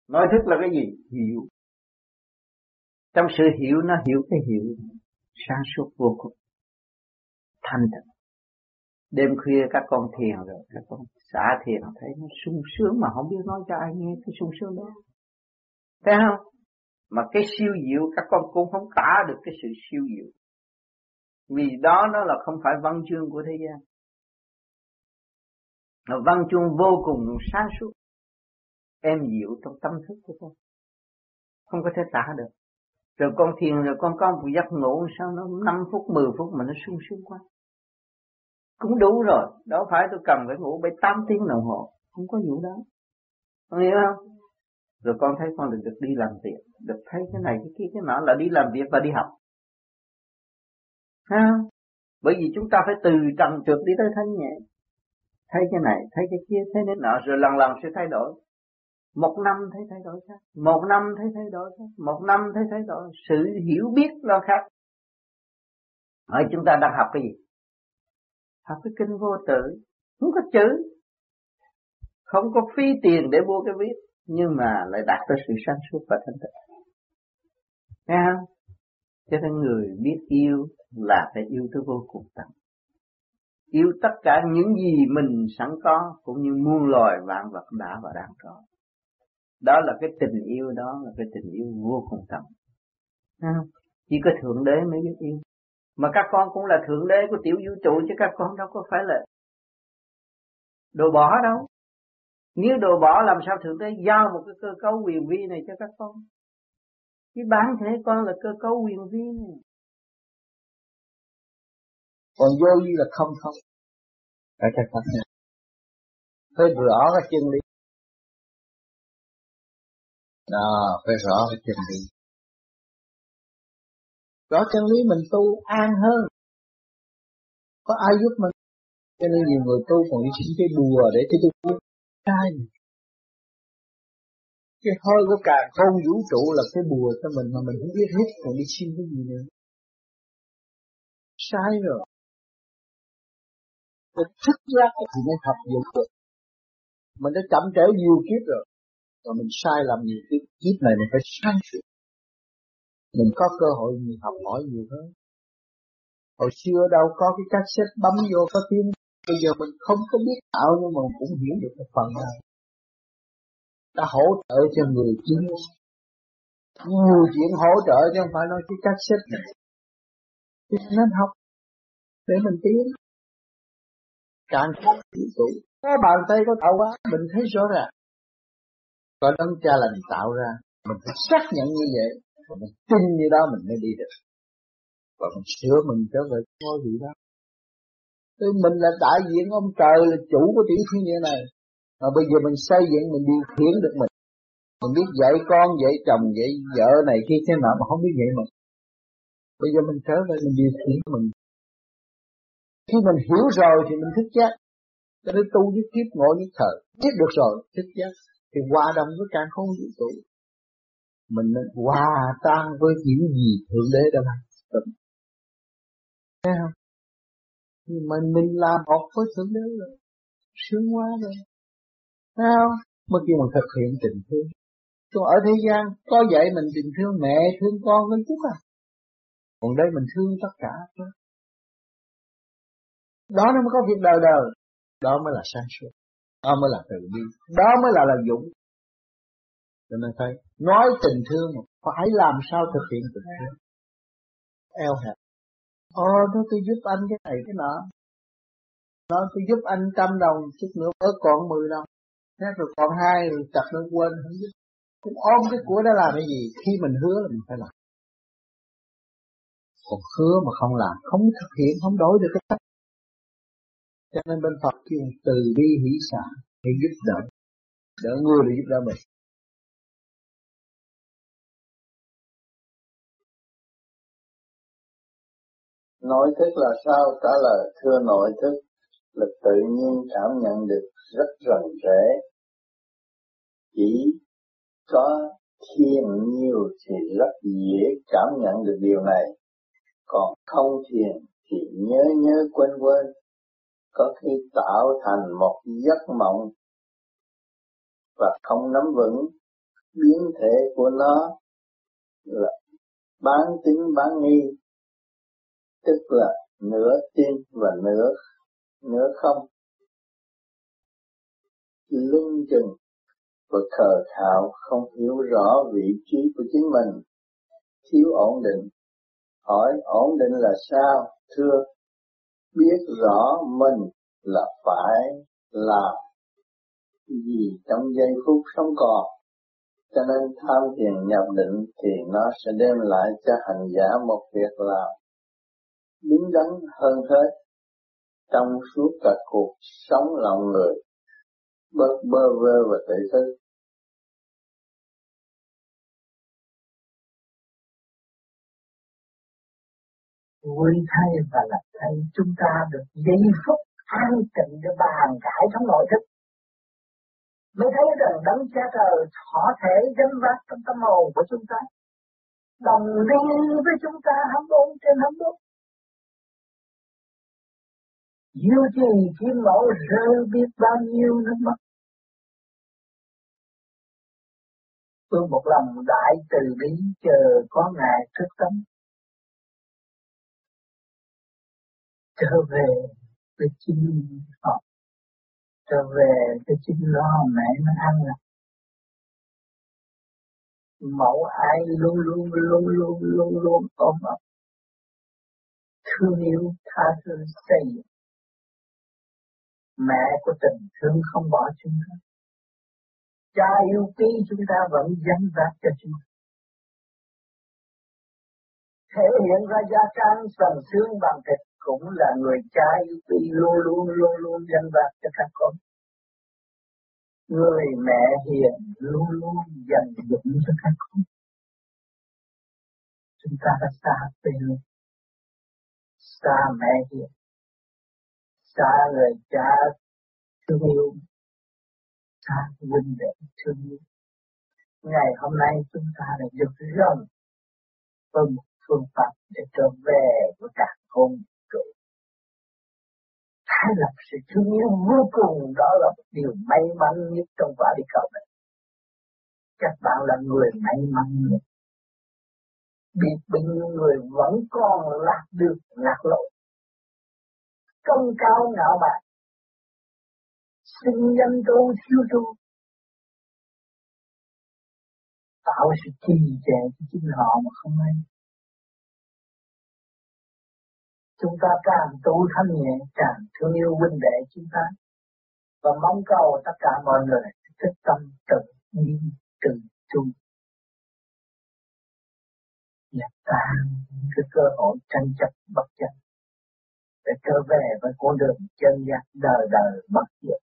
Nội thức là cái gì? Hiểu. Trong sự hiểu nó hiểu cái hiểu sáng suốt vô cùng, thanh tịnh. Đêm khuya các con thiền rồi, các con xả thiền thấy nó sung sướng mà không biết nói cho ai nghe cái sung sướng đó. Thấy không? Mà cái siêu diệu các con cũng không tả được cái sự siêu diệu. Vì đó nó là không phải văn chương của thế gian. Nó văn chương vô cùng sáng suốt, êm dịu trong tâm thức của con. Không có thể tả được. Rồi con thiền rồi con có một giấc ngủ sao nó 5 phút 10 phút mà nó sung sướng quá. Cũng đủ rồi, đâu phải tôi cần phải ngủ 7-8 tiếng đồng hồ, không có vụ đó. Con hiểu không? Rồi con thấy con được đi làm việc, được thấy cái này cái kia cái nọ là đi làm việc và đi học. Ha? Bởi vì chúng ta phải từ trần trượt đi tới thanh nhẹ. Thấy cái này, thấy cái kia, thấy cái nọ rồi lần lần sẽ thay đổi. 1 năm thấy thay đổi khác, 1 năm thấy thay đổi khác, 1 năm thấy thay đổi. Sự hiểu biết nó khác. Ở chúng ta đang học cái gì? Học cái kinh vô tự, không có chữ, không có phí tiền để mua cái viết, nhưng mà lại đạt tới sự sáng suốt và thanh tịnh. Nghe không? Cho nên người biết yêu là phải yêu tới vô cùng tận. Yêu tất cả những gì mình sẵn có, cũng như muôn loài vạn vật đã và đang có. Đó là cái tình yêu, đó là cái tình yêu vô cùng tận. Chỉ có Thượng Đế mới biết yêu. Mà các con cũng là Thượng Đế của tiểu vũ trụ, chứ các con đâu có phải là đồ bỏ đâu. Nếu đồ bỏ làm sao Thượng Đế giao một cái cơ cấu quyền vi này cho các con? Chứ bản thể con là cơ cấu quyền vi này. Còn vô vi là không. Phải thật thật nha. Phải rõ cái chân lý. Phải rõ cái chân lý. Rõ chân lý mình tu an hơn. Có ai giúp mình? Cho nên nhiều người tu còn đi xin cái bùa để cho tôi biết. Sai. Cái hơi của cả không vũ trụ là cái bùa cho mình mà mình không biết hết, còn đi xin cái gì nữa. Sai rồi. Mình thức giác thì mới học dụng được. Mình đã chậm trễ nhiều kiếp rồi. Và mình sai làm nhiều kiếp này mình phải sáng suốt. Mình có cơ hội mình học hỏi nhiều hơn. Hồi xưa đâu có cái cassette bấm vô có tiếng. Bây giờ mình không có biết tạo nhưng mà cũng hiểu được một phần nào. Đã hỗ trợ cho người chiến. Nhiều chuyện hỗ trợ chứ không phải nói cái cassette này. Thì nên học để mình tiến. Càng không vũ trụ. Có bàn tay có tạo hóa mình thấy rõ ràng. Có đấng cha là mình tạo ra. Mình phải xác nhận như vậy. Và mình tin như đó mình mới đi được. Và mình sửa mình trở về ngôi vị đó. Mình là đại diện ông trời, là chủ của tiểu thiên địa này. Mà bây giờ mình xây dựng, mình điều khiển được mình. Mình biết dạy con, dạy chồng, dạy vợ này kia thế nào mà không biết dạy mình. Bây giờ mình trở về mình điều khiển mình. Khi mình hiểu rồi thì mình thức giác. Cho nên tu với kiếp ngộ với thời. Biết được rồi, thức giác. Thì hòa đồng với càng không vũ trụ. Mình nên hòa tan với những gì Thượng Đế đã làm. Thấy không? Nhưng mà mình làm một với Thượng Đế rồi. Sướng quá rồi. Thấy không? Mới kêu mình thực hiện tình thương. Còn ở thế gian có dạy mình tình thương mẹ, thương con với chút à. Còn đây mình thương tất cả. Đó nó mới có việc đời đời. Đó mới là sáng suốt. Đó mới là từ bi. Đó mới là dũng. Cho nên thấy nói tình thương mà phải làm sao thực hiện tình thương. Eo hẹp. Nó tôi giúp anh cái này cái nọ. Nó tôi giúp anh 100 đồng, chút nữa bớt còn 10 đồng. Thế rồi còn 2 rồi chặt nó quên không giúp. Cũng ôm cái của đó làm cái gì? Khi mình hứa là mình phải làm. Còn hứa mà không làm, không thực hiện, không đổi được cái cách. Cho nên bên Phật kêu từ bi hỷ xả để giúp đỡ. Đỡ người để giúp đỡ mình. Nội thức là sao? Trả lời thưa nội thức là tự nhiên cảm nhận được rất rành rẽ. Chỉ có thiền nhiều thì rất dễ cảm nhận được điều này. Còn không thiền thì nhớ quên. Có khi tạo thành một giấc mộng và không nắm vững. biến thể của nó là bán tín bán nghi, tức là nửa tin và nửa không, lưng chừng và khờ khạo, không hiểu rõ vị trí của chính mình, thiếu ổn định. Hỏi ổn định là sao? Thưa, biết rõ mình là phải làm gì trong giây phút sống còn, cho nên tham thiền nhập định thì nó sẽ đem lại cho hành giả một việc làm đứng đắn hơn hết trong suốt cả cuộc sống lòng người, bớt bơ vơ và tự tư. Vui thay và là thay chúng ta được giây phút an tịnh để bàn cãi trong nội thức, mới thấy rằng đấng cha trời họ thể dân vác trong tâm hồn của chúng ta, đồng đi với chúng ta 24/24. Diêu trì kim mẫu rơi biết bao nhiêu nước mắt, tôi một lòng đại từ bi chờ có ngày thức tâm trở về với chính họ, trở về với chính nó mẹ nó ăn là mẫu ai luôn luôn ôm ấp thương yêu tha thứ xây dựng. Mẹ của tình thương không bỏ chúng ta, cha yêu quý chúng ta vẫn dẫn dắt cho chúng ta, thể hiện ra gia can sần xương bằng thịt cũng là người cha yêu quý luôn dẫn dắt cho các con. Người mẹ hiền luôn dành dụm cho các con. Chúng ta đã xa quê hương, xa mẹ hiền, xa người cha thương yêu, xa huynh đệ thương yêu. Ngày hôm nay chúng ta đã được rộng với một phương pháp để trở về với cả hồn trụ. Thái lập sự thương yêu vô cùng, đó là một điều may mắn nhất trong quả địa cầu này. Các bạn là người may mắn nhất. Biết bao nhiêu người vẫn còn lạc được lạc lối, công cao ngạo mạn, sinh danh tu thiếu tu, tạo sự trì trệ cho chính họ mà không hay. Chúng ta càng tu thanh nhẹ, càng thương yêu huynh đệ chúng ta, và mong cầu tất cả mọi người thức tâm tự nhiên tự tu, dẹp tan cái cơ hội tranh chấp bất chấp để trở về với con đường chân giác đời đời bất diệt.